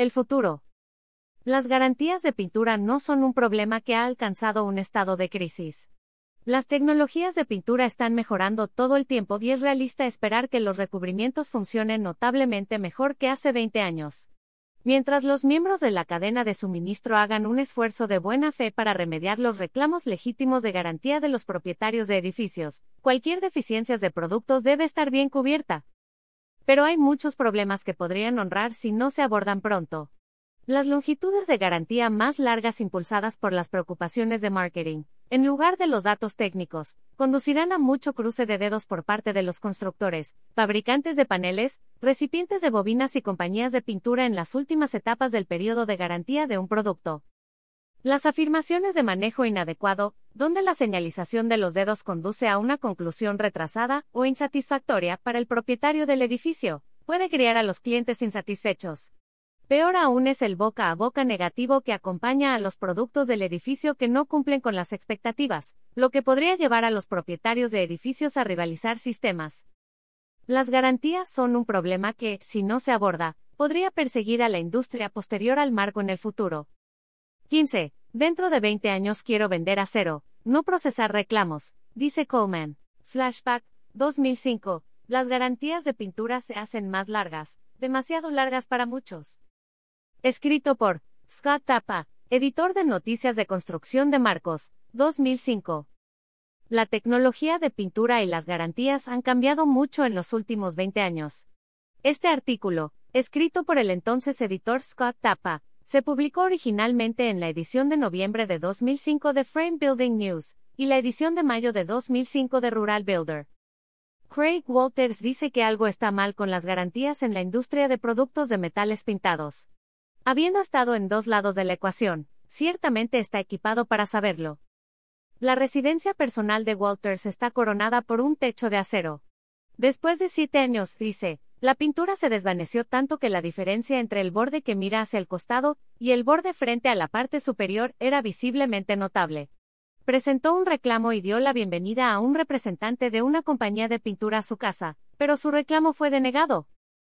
El futuro. Las garantías de pintura no son un problema que ha alcanzado un estado de crisis. Las tecnologías de pintura están mejorando todo el tiempo y es realista esperar que los recubrimientos funcionen notablemente mejor que hace 20 años. Mientras los miembros de la cadena de suministro hagan un esfuerzo de buena fe para remediar los reclamos legítimos de garantía de los propietarios de edificios, cualquier deficiencia de productos debe estar bien cubierta. Pero hay muchos problemas que podrían honrar si no se abordan pronto. Las longitudes de garantía más largas impulsadas por las preocupaciones de marketing, en lugar de los datos técnicos, conducirán a mucho cruce de dedos por parte de los constructores, fabricantes de paneles, recipientes de bobinas y compañías de pintura en las últimas etapas del periodo de garantía de un producto. Las afirmaciones de manejo inadecuado, donde la señalización de los dedos conduce a una conclusión retrasada o insatisfactoria para el propietario del edificio, puede crear a los clientes insatisfechos. Peor aún es el boca a boca negativo que acompaña a los productos del edificio que no cumplen con las expectativas, lo que podría llevar a los propietarios de edificios a rivalizar sistemas. Las garantías son un problema que, si no se aborda, podría perseguir a la industria posterior al marco en el futuro. 15. Dentro de 20 años quiero vender acero, no procesar reclamos, dice Coleman. Flashback, 2005. Las garantías de pintura se hacen más largas, demasiado largas para muchos. Escrito por Scott Tappa, editor de Noticias de Construcción de Marcos, 2005. La tecnología de pintura y las garantías han cambiado mucho en los últimos 20 años. Este artículo, escrito por el entonces editor Scott Tappa, se publicó originalmente en la edición de noviembre de 2005 de Frame Building News, y la edición de mayo de 2005 de Rural Builder. Craig Walters dice que algo está mal con las garantías en la industria de productos de metales pintados. Habiendo estado en dos lados de la ecuación, ciertamente está equipado para saberlo. La residencia personal de Walters está coronada por un techo de acero. Después de 7 años, dice, la pintura se desvaneció tanto que la diferencia entre el borde que mira hacia el costado y el borde frente a la parte superior era visiblemente notable. Presentó un reclamo y dio la bienvenida a un representante de una compañía de pintura a su casa, pero su reclamo fue denegado.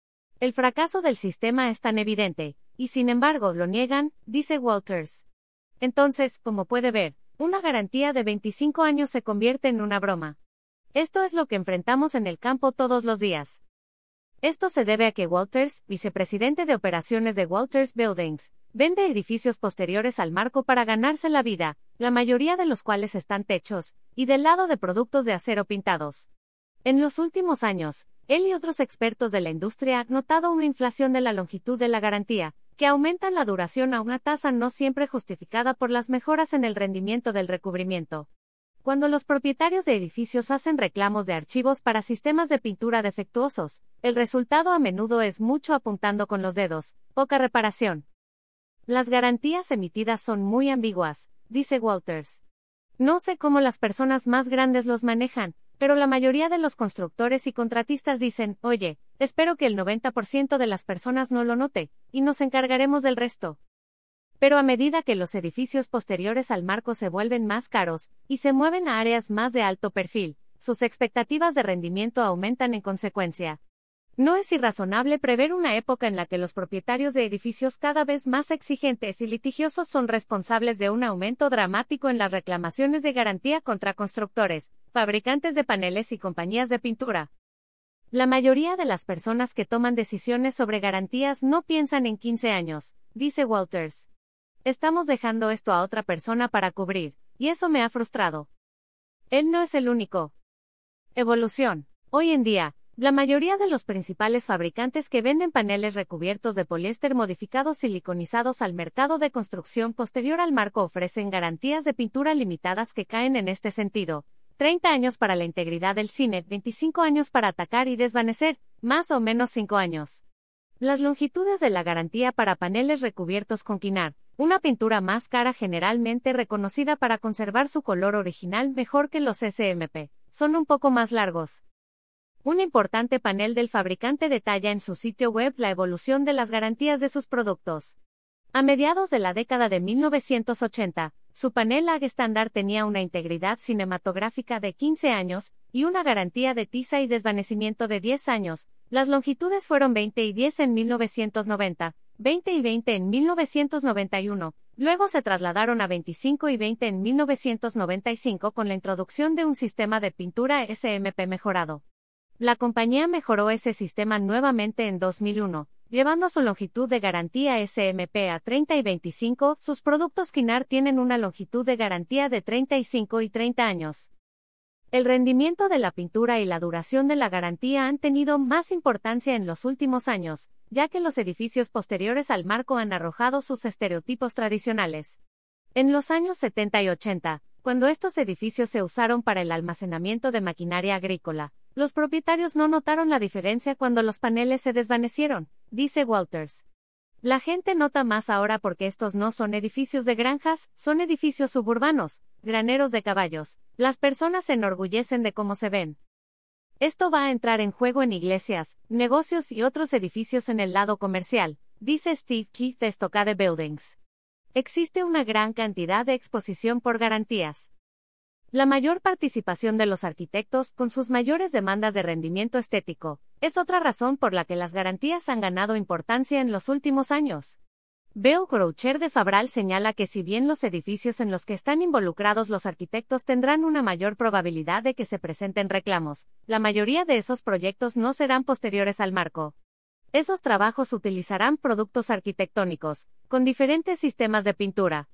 El fracaso del sistema es tan evidente, y sin embargo lo niegan, dice Walters. Entonces, como puede ver, una garantía de 25 años se convierte en una broma. Esto es lo que enfrentamos en el campo todos los días. Esto se debe a que Walters, vicepresidente de operaciones de Walters Buildings, vende edificios posteriores al marco para ganarse la vida, la mayoría de los cuales están techos, y del lado de productos de acero pintados. En los últimos años, él y otros expertos de la industria han notado una inflación de la longitud de la garantía, que aumentan la duración a una tasa no siempre justificada por las mejoras en el rendimiento del recubrimiento. Cuando los propietarios de edificios hacen reclamos de archivos para sistemas de pintura defectuosos, el resultado a menudo es mucho apuntando con los dedos, poca reparación. Las garantías emitidas son muy ambiguas, dice Walters. No sé cómo las personas más grandes los manejan, pero la mayoría de los constructores y contratistas dicen, oye, espero que el 90% de las personas no lo note, y nos encargaremos del resto. Pero a medida que los edificios posteriores al marco se vuelven más caros, y se mueven a áreas más de alto perfil, sus expectativas de rendimiento aumentan en consecuencia. No es irrazonable prever una época en la que los propietarios de edificios cada vez más exigentes y litigiosos son responsables de un aumento dramático en las reclamaciones de garantía contra constructores, fabricantes de paneles y compañías de pintura. La mayoría de las personas que toman decisiones sobre garantías no piensan en 15 años, dice Walters. Estamos dejando esto a otra persona para cubrir, y eso me ha frustrado. Él no es el único. Evolución. Hoy en día, la mayoría de los principales fabricantes que venden paneles recubiertos de poliéster modificados siliconizados al mercado de construcción posterior al marco ofrecen garantías de pintura limitadas que caen en este sentido. 30 años para la integridad del cine, 25 años para atacar y desvanecer, más o menos 5 años. Las longitudes de la garantía para paneles recubiertos con quinar, una pintura más cara generalmente reconocida para conservar su color original mejor que los SMP, son un poco más largos. Un importante panel del fabricante detalla en su sitio web la evolución de las garantías de sus productos. A mediados de la década de 1980, su panel AG estándar tenía una integridad cinematográfica de 15 años y una garantía de tiza y desvanecimiento de 10 años. Las longitudes fueron 20 y 10 en 1990, 20 y 20 en 1991, luego se trasladaron a 25 y 20 en 1995 con la introducción de un sistema de pintura SMP mejorado. La compañía mejoró ese sistema nuevamente en 2001, llevando su longitud de garantía SMP a 30 y 25. Sus productos Kynar tienen una longitud de garantía de 35 y 30 años. El rendimiento de la pintura y la duración de la garantía han tenido más importancia en los últimos años, ya que los edificios posteriores al marco han arrojado sus estereotipos tradicionales. En los años 70 y 80, cuando estos edificios se usaron para el almacenamiento de maquinaria agrícola, los propietarios no notaron la diferencia cuando los paneles se desvanecieron, dice Walters. La gente nota más ahora porque estos no son edificios de granjas, son edificios suburbanos, graneros de caballos. Las personas se enorgullecen de cómo se ven. Esto va a entrar en juego en iglesias, negocios y otros edificios en el lado comercial, dice Steve Keith de Stockade Buildings. Existe una gran cantidad de exposición por garantías. La mayor participación de los arquitectos, con sus mayores demandas de rendimiento estético, es otra razón por la que las garantías han ganado importancia en los últimos años. Bill Croucher de Fabral señala que si bien los edificios en los que están involucrados los arquitectos tendrán una mayor probabilidad de que se presenten reclamos, la mayoría de esos proyectos no serán posteriores al marco. Esos trabajos utilizarán productos arquitectónicos, con diferentes sistemas de pintura.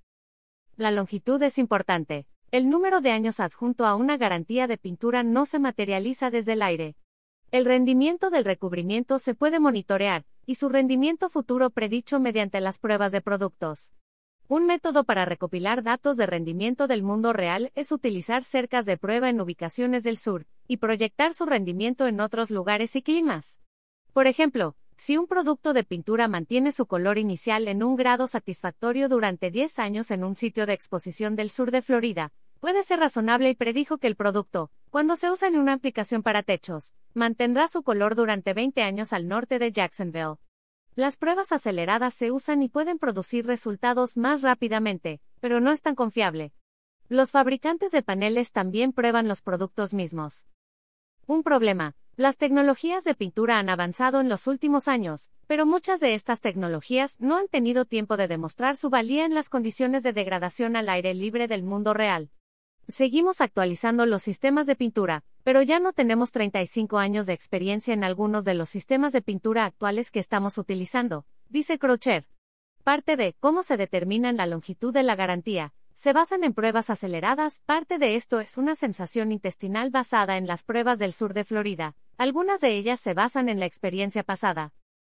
La longitud es importante. El número de años adjunto a una garantía de pintura no se materializa desde el aire. El rendimiento del recubrimiento se puede monitorear, y su rendimiento futuro predicho mediante las pruebas de productos. Un método para recopilar datos de rendimiento del mundo real es utilizar cercas de prueba en ubicaciones del sur, y proyectar su rendimiento en otros lugares y climas. Por ejemplo, si un producto de pintura mantiene su color inicial en un grado satisfactorio durante 10 años en un sitio de exposición del sur de Florida, puede ser razonable y predijo que el producto, cuando se usa en una aplicación para techos, mantendrá su color durante 20 años al norte de Jacksonville. Las pruebas aceleradas se usan y pueden producir resultados más rápidamente, pero no es tan confiable. Los fabricantes de paneles también prueban los productos mismos. Un problema. Las tecnologías de pintura han avanzado en los últimos años, pero muchas de estas tecnologías no han tenido tiempo de demostrar su valía en las condiciones de degradación al aire libre del mundo real. Seguimos actualizando los sistemas de pintura, pero ya no tenemos 35 años de experiencia en algunos de los sistemas de pintura actuales que estamos utilizando, dice Croucher. Parte de cómo se determina la longitud de la garantía se basan en pruebas aceleradas. Parte de esto es una sensación intestinal basada en las pruebas del sur de Florida. Algunas de ellas se basan en la experiencia pasada.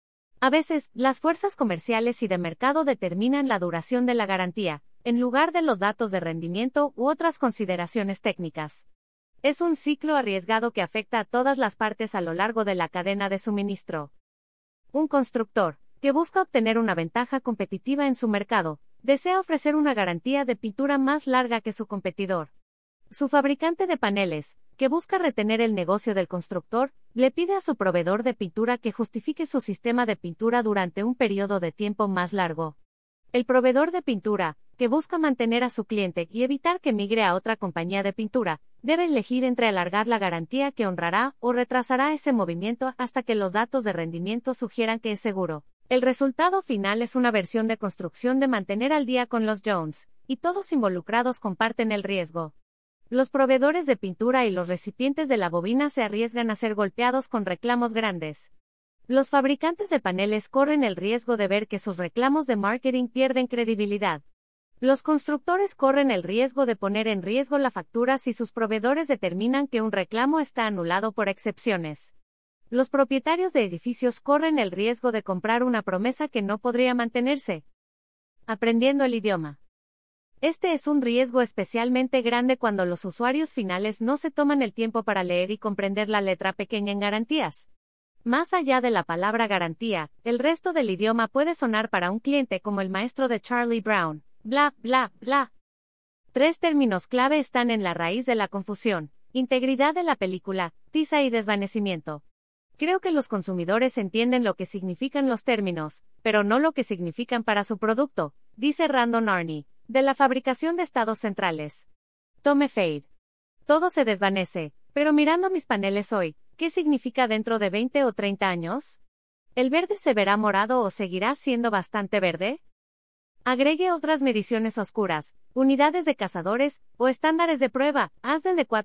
A veces, las fuerzas comerciales y de mercado determinan la duración de la garantía, en lugar de los datos de rendimiento u otras consideraciones técnicas. Es un ciclo arriesgado que afecta a todas las partes a lo largo de la cadena de suministro. Un constructor, que busca obtener una ventaja competitiva en su mercado, desea ofrecer una garantía de pintura más larga que su competidor. Su fabricante de paneles, que busca retener el negocio del constructor, le pide a su proveedor de pintura que justifique su sistema de pintura durante un periodo de tiempo más largo. El proveedor de pintura, que busca mantener a su cliente y evitar que migre a otra compañía de pintura, debe elegir entre alargar la garantía que honrará o retrasará ese movimiento hasta que los datos de rendimiento sugieran que es seguro. El resultado final es una versión de construcción de mantener al día con los Jones, y todos involucrados comparten el riesgo. Los proveedores de pintura y los recipientes de la bobina se arriesgan a ser golpeados con reclamos grandes. Los fabricantes de paneles corren el riesgo de ver que sus reclamos de marketing pierden credibilidad. Los constructores corren el riesgo de poner en riesgo la factura si sus proveedores determinan que un reclamo está anulado por excepciones. Los propietarios de edificios corren el riesgo de comprar una promesa que no podría mantenerse. Aprendiendo el idioma. Este es un riesgo especialmente grande cuando los usuarios finales no se toman el tiempo para leer y comprender la letra pequeña en garantías. Más allá de la palabra garantía, el resto del idioma puede sonar para un cliente como el maestro de Charlie Brown, bla, bla, bla. 3 términos clave están en la raíz de la confusión: integridad de la película, tiza y desvanecimiento. Creo que los consumidores entienden lo que significan los términos, pero no lo que significan para su producto, dice Randon Arney, de la fabricación de estados centrales. Tome Fade. Todo se desvanece, pero mirando mis paneles hoy, ¿qué significa dentro de 20 o 30 años? ¿El verde se verá morado o seguirá siendo bastante verde? Agregue otras mediciones oscuras, unidades de cazadores, o estándares de prueba, ASDE de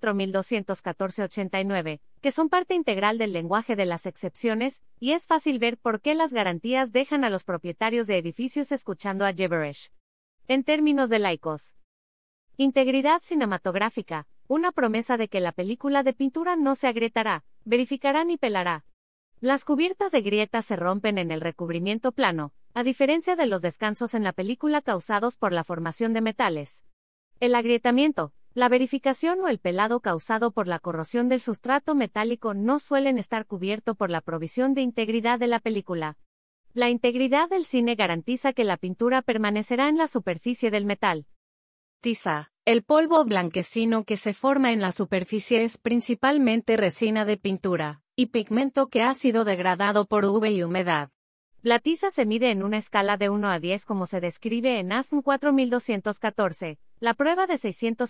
4214-89, que son parte integral del lenguaje de las excepciones, y es fácil ver por qué las garantías dejan a los propietarios de edificios escuchando a gibberish. En términos de laicos. Integridad cinematográfica, una promesa de que la película de pintura no se agrietará, verificará ni pelará. Las cubiertas de grietas se rompen en el recubrimiento plano, a diferencia de los descansos en la película causados por la formación de metales. El agrietamiento, la verificación o el pelado causado por la corrosión del sustrato metálico no suelen estar cubierto por la provisión de integridad de la película. La integridad del cine garantiza que la pintura permanecerá en la superficie del metal. Tiza. El polvo blanquecino que se forma en la superficie es principalmente resina de pintura y pigmento que ha sido degradado por UV y humedad. La tiza se mide en una escala de 1 a 10 como se describe en ASM 4214, la prueba de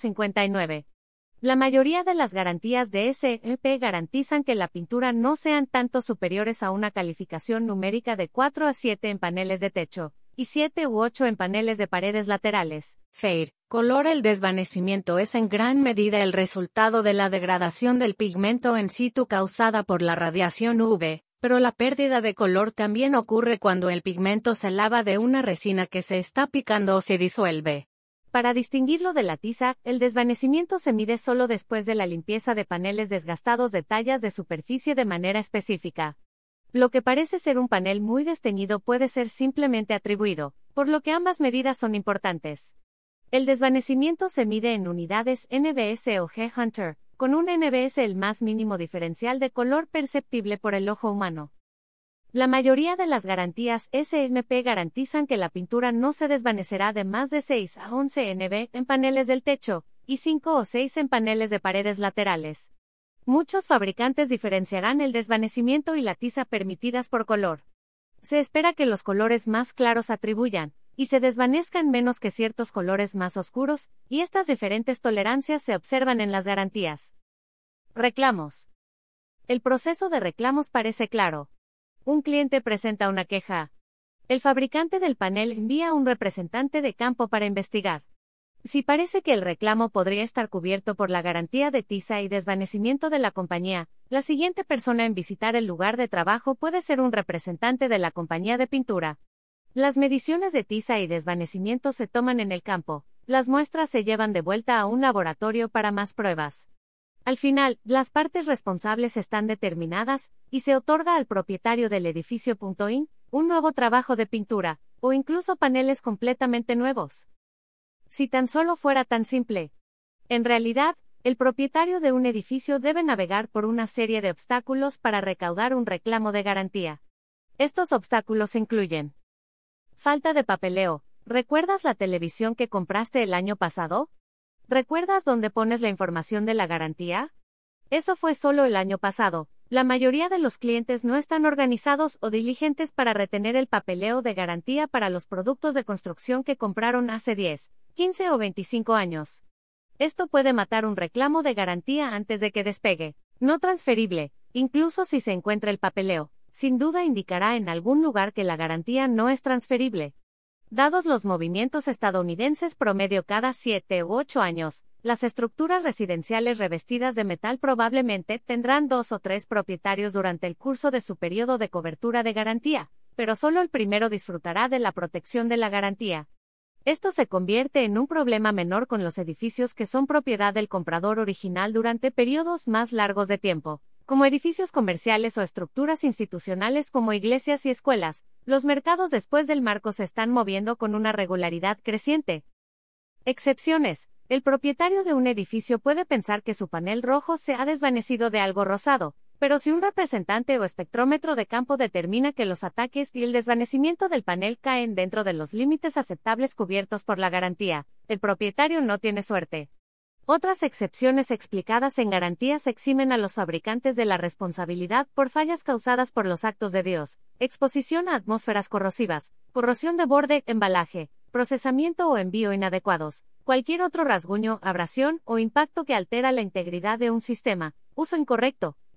659. La mayoría de las garantías de SMP garantizan que la pintura no sean tanto superiores a una calificación numérica de 4 a 7 en paneles de techo, y 7 u 8 en paneles de paredes laterales. Fair. Color. El desvanecimiento es en gran medida el resultado de la degradación del pigmento en situ causada por la radiación UV, pero la pérdida de color también ocurre cuando el pigmento se lava de una resina que se está picando o se disuelve. Para distinguirlo de la tiza, el desvanecimiento se mide solo después de la limpieza de paneles desgastados de tallas de superficie de manera específica. Lo que parece ser un panel muy desteñido puede ser simplemente atribuido, por lo que ambas medidas son importantes. El desvanecimiento se mide en unidades NBS o G-Hunter, con un NBS el más mínimo diferencial de color perceptible por el ojo humano. La mayoría de las garantías SMP garantizan que la pintura no se desvanecerá de más de 6 a 11 NB en paneles del techo, y 5 o 6 en paneles de paredes laterales. Muchos fabricantes diferenciarán el desvanecimiento y la tiza permitidas por color. Se espera que los colores más claros atribuyan, y se desvanezcan menos que ciertos colores más oscuros, y estas diferentes tolerancias se observan en las garantías. Reclamos. El proceso de reclamos parece claro. Un cliente presenta una queja. El fabricante del panel envía a un representante de campo para investigar. Si parece que el reclamo podría estar cubierto por la garantía de tiza y desvanecimiento de la compañía, la siguiente persona en visitar el lugar de trabajo puede ser un representante de la compañía de pintura. Las mediciones de tiza y desvanecimiento se toman en el campo, las muestras se llevan de vuelta a un laboratorio para más pruebas. Al final, las partes responsables están determinadas, y se otorga al propietario del edificio .in un nuevo trabajo de pintura, o incluso paneles completamente nuevos. Si tan solo fuera tan simple. En realidad, el propietario de un edificio debe navegar por una serie de obstáculos para recaudar un reclamo de garantía. Estos obstáculos incluyen: falta de papeleo. ¿Recuerdas la televisión que compraste el año pasado? ¿Recuerdas dónde pones la información de la garantía? Eso fue solo el año pasado. La mayoría de los clientes no están organizados o diligentes para retener el papeleo de garantía para los productos de construcción que compraron hace 10, 15 o 25 años. Esto puede matar un reclamo de garantía antes de que despegue. No transferible, incluso si se encuentra el papeleo, sin duda indicará en algún lugar que la garantía no es transferible. Dados los movimientos estadounidenses promedio cada 7 u 8 años, las estructuras residenciales revestidas de metal probablemente tendrán 2 o 3 propietarios durante el curso de su periodo de cobertura de garantía, pero solo el primero disfrutará de la protección de la garantía. Esto se convierte en un problema menor con los edificios que son propiedad del comprador original durante periodos más largos de tiempo, como edificios comerciales o estructuras institucionales como iglesias y escuelas. Los mercados después del marco se están moviendo con una regularidad creciente. Excepciones. El propietario de un edificio puede pensar que su panel rojo se ha desvanecido de algo rosado, pero si un representante o espectrómetro de campo determina que los ataques y el desvanecimiento del panel caen dentro de los límites aceptables cubiertos por la garantía, el propietario no tiene suerte. Otras excepciones explicadas en garantías eximen a los fabricantes de la responsabilidad por fallas causadas por los actos de Dios: exposición a atmósferas corrosivas, corrosión de borde, embalaje, procesamiento o envío inadecuados, cualquier otro rasguño, abrasión o impacto que altera la integridad de un sistema, uso incorrecto,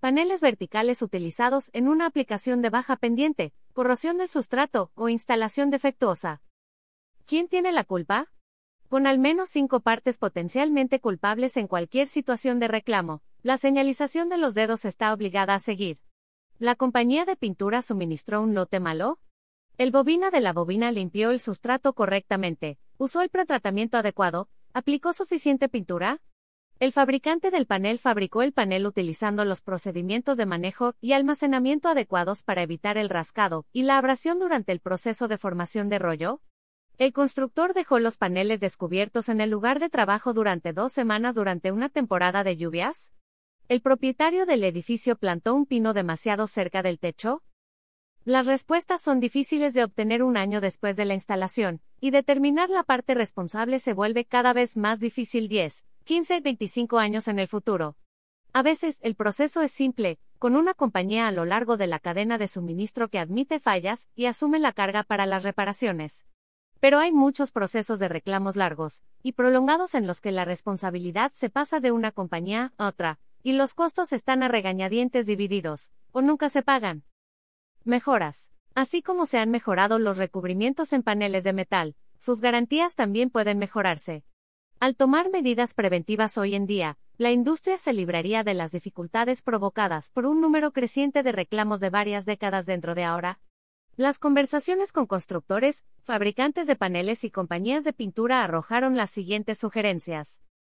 paneles verticales utilizados en una aplicación de baja pendiente, corrosión del sustrato o instalación defectuosa. ¿Quién tiene la culpa? Con al menos 5 partes potencialmente culpables en cualquier situación de reclamo, la señalización de los dedos está obligada a seguir. ¿La compañía de pintura suministró un lote malo? ¿El bobina de la bobina limpió el sustrato correctamente? ¿Usó el pretratamiento adecuado? ¿Aplicó suficiente pintura? ¿El fabricante del panel fabricó el panel utilizando los procedimientos de manejo y almacenamiento adecuados para evitar el rascado y la abrasión durante el proceso de formación de rollo? ¿El constructor dejó los paneles descubiertos en el lugar de trabajo durante 2 semanas durante una temporada de lluvias? ¿El propietario del edificio plantó un pino demasiado cerca del techo? Las respuestas son difíciles de obtener un año después de la instalación, y determinar la parte responsable se vuelve cada vez más difícil 10, 15, 25 años en el futuro. A veces, el proceso es simple, con una compañía a lo largo de la cadena de suministro que admite fallas y asume la carga para las reparaciones. Pero hay muchos procesos de reclamos largos y prolongados en los que la responsabilidad se pasa de una compañía a otra, y los costos están a regañadientes divididos, o nunca se pagan. Mejoras. Así como se han mejorado los recubrimientos en paneles de metal, sus garantías también pueden mejorarse. Al tomar medidas preventivas hoy en día, la industria se libraría de las dificultades provocadas por un número creciente de reclamos de varias décadas dentro de ahora. Las conversaciones con constructores, fabricantes de paneles y compañías de pintura arrojaron las siguientes sugerencias.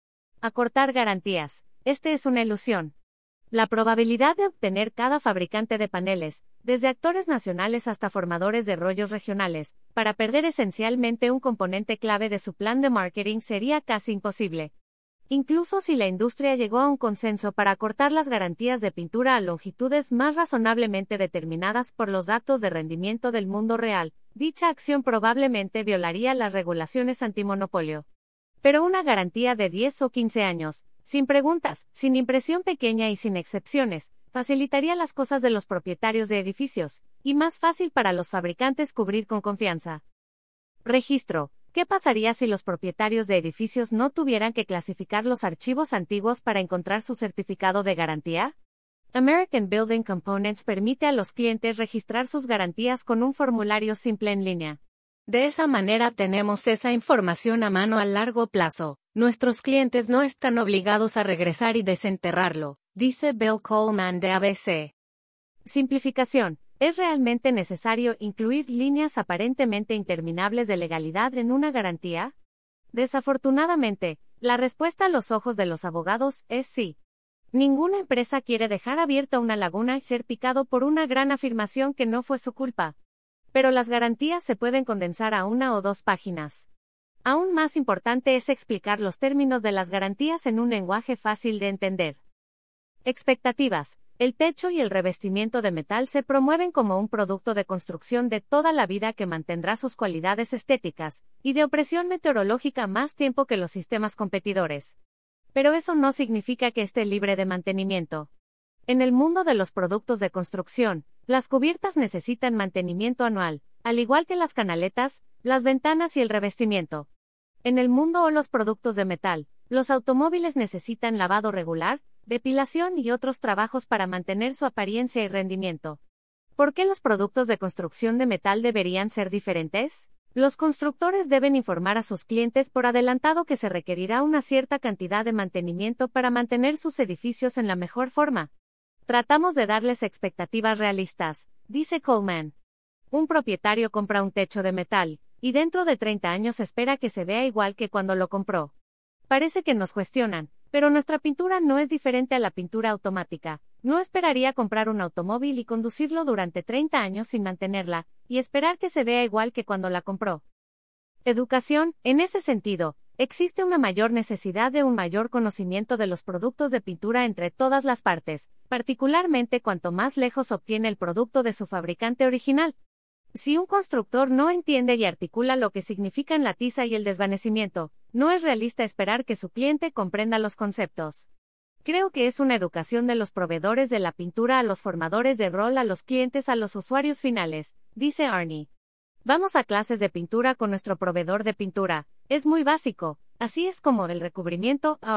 Acortar garantías. Este es una ilusión. La probabilidad de obtener cada fabricante de paneles, desde actores nacionales hasta formadores de rollos regionales, para perder esencialmente un componente clave de su plan de marketing sería casi imposible. Incluso si la industria llegó a un consenso para acortar las garantías de pintura a longitudes más razonablemente determinadas por los datos de rendimiento del mundo real, dicha acción probablemente violaría las regulaciones antimonopolio. Pero una garantía de 10 o 15 años, sin preguntas, sin impresión pequeña y sin excepciones, facilitaría las cosas de los propietarios de edificios, y más fácil para los fabricantes cubrir con confianza. Registro. ¿Qué pasaría si los propietarios de edificios no tuvieran que clasificar los archivos antiguos para encontrar su certificado de garantía? American Building Components permite a los clientes registrar sus garantías con un formulario simple en línea. De esa manera tenemos esa información a mano a largo plazo. Nuestros clientes no están obligados a regresar y desenterrarlo, dice Bill Coleman de ABC. Simplificación. ¿Es realmente necesario incluir líneas aparentemente interminables de legalidad en una garantía? Desafortunadamente, la respuesta a los ojos de los abogados es sí. Ninguna empresa quiere dejar abierta una laguna y ser picado por una gran afirmación que no fue su culpa. Pero las garantías se pueden condensar a 1 o 2 páginas. Aún más importante es explicar los términos de las garantías en un lenguaje fácil de entender. Expectativas. El techo y el revestimiento de metal se promueven como un producto de construcción de toda la vida que mantendrá sus cualidades estéticas y de opresión meteorológica más tiempo que los sistemas competidores. Pero eso no significa que esté libre de mantenimiento. En el mundo de los productos de construcción, las cubiertas necesitan mantenimiento anual, al igual que las canaletas, las ventanas y el revestimiento. En el mundo de los productos de metal, los automóviles necesitan lavado regular, depilación y otros trabajos para mantener su apariencia y rendimiento. ¿Por qué los productos de construcción de metal deberían ser diferentes? Los constructores deben informar a sus clientes por adelantado que se requerirá una cierta cantidad de mantenimiento para mantener sus edificios en la mejor forma. Tratamos de darles expectativas realistas, dice Coleman. Un propietario compra un techo de metal, y dentro de 30 años espera que se vea igual que cuando lo compró. Parece que nos cuestionan, pero nuestra pintura no es diferente a la pintura automática. No esperaría comprar un automóvil y conducirlo durante 30 años sin mantenerla, y esperar que se vea igual que cuando la compró. Educación. En ese sentido, existe una mayor necesidad de un mayor conocimiento de los productos de pintura entre todas las partes, particularmente cuanto más lejos obtiene el producto de su fabricante original. Si un constructor no entiende y articula lo que significan la tiza y el desvanecimiento, no es realista esperar que su cliente comprenda los conceptos. Creo que es una educación de los proveedores de la pintura a los formadores de rol, a los clientes, a los usuarios finales, dice Arnie. Vamos a clases de pintura con nuestro proveedor de pintura. Es muy básico, así es como el recubrimiento. Ahora,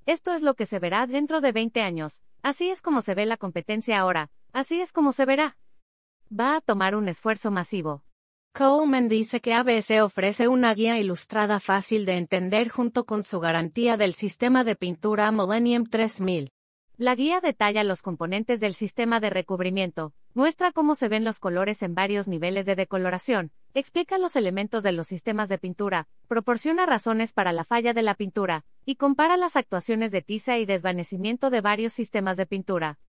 Esto es lo que se verá dentro de 20 años. Así es como se ve la competencia ahora. Así es como se verá. Va a tomar un esfuerzo masivo. Coleman dice que ABC ofrece una guía ilustrada fácil de entender junto con su garantía del sistema de pintura Millennium 3000. La guía detalla los componentes del sistema de recubrimiento, muestra cómo se ven los colores en varios niveles de decoloración, explica los elementos de los sistemas de pintura, proporciona razones para la falla de la pintura, y compara las actuaciones de tiza y desvanecimiento de varios sistemas de pintura.